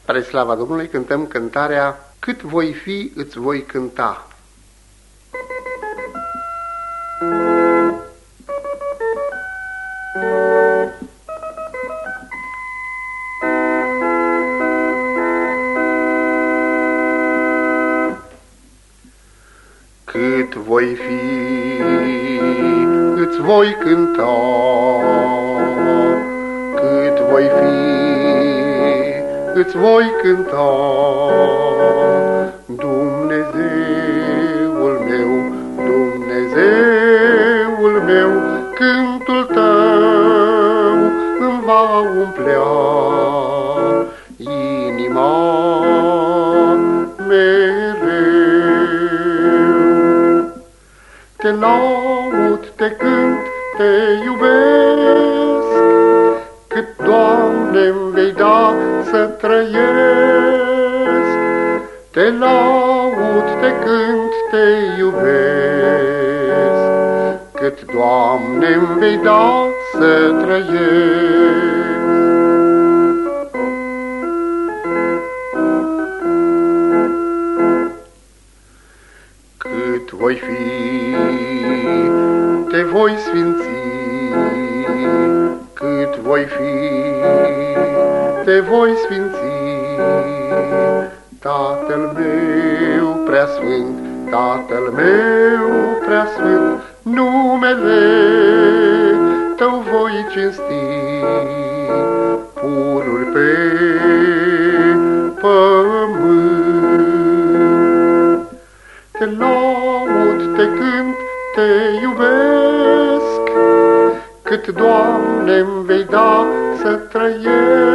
Spre slava Domnului cântăm cântarea Cât voi fi, îți voi cânta. Cât voi fi, îți voi cânta, cât voi fi, îți voi cânta, Dumnezeul meu, Dumnezeul meu, cântul tău îmi va umplea inima mereu. Te laud, te cânt, te iubesc, cât, Doamne-mi vei da să trăiesc. Te laud, te cânt, te iubesc, cât, Doamne-mi vei da să trăiesc. Cât voi fi, te voi sfinți, cât voi fi, te voi sfinți. Tatăl meu preasfânt, Tatăl meu preasfânt, numele tău voi cinsti, pururi pe pământ. Te laud, te cânt, te iubesc, cât, Doamne-mi vei da să trăiesc.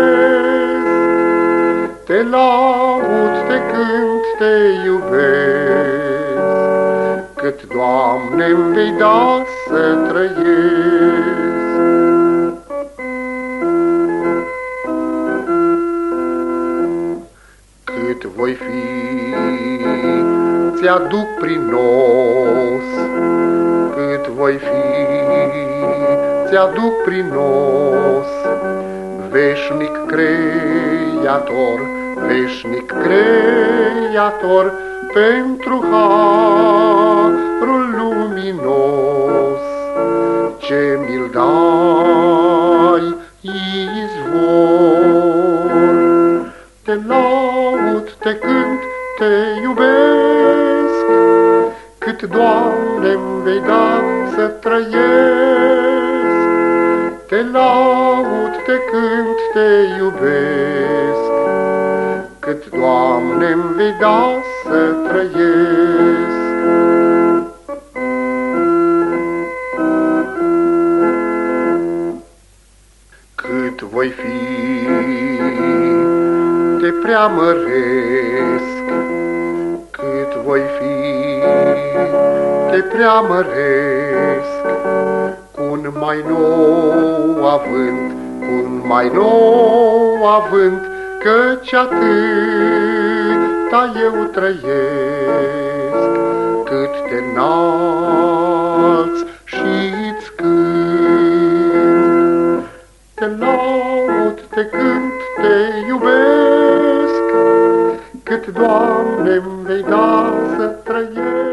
Te laud, te cânt, te iubesc, cât, Doamne-mi vei da să trăiesc. Cât voi fi, ți-aduc prin nos, cât voi fi, ți-aduc prin nos, veșnic Creator, veșnic Creator, pentru harul luminos ce mi-l dai izvor. Te laud, te cânt, te iubesc, cât, Doamne-mi vei da să trăiesc. Te laud, te cânt, te iubesc, cât, Doamne-mi vei da să trăiesc. Cât voi fi, te preamăresc, cât voi fi, te preamăresc, cu un mai nou avânt, cu un mai nou avânt, căci atâta eu trăiesc, cât te înalți și-ți cânt. Te laud, te cânt, te iubesc, cât, Doamne-mi vei da să trăiesc.